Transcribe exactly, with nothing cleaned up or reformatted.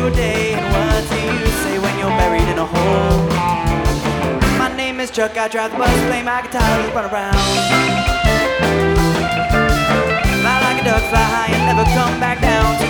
through a day, and what do you say when you're buried in a hole? My name is Chuck, I drive the bus, play my guitar, run around. Fly like a duck, fly high and never come back down.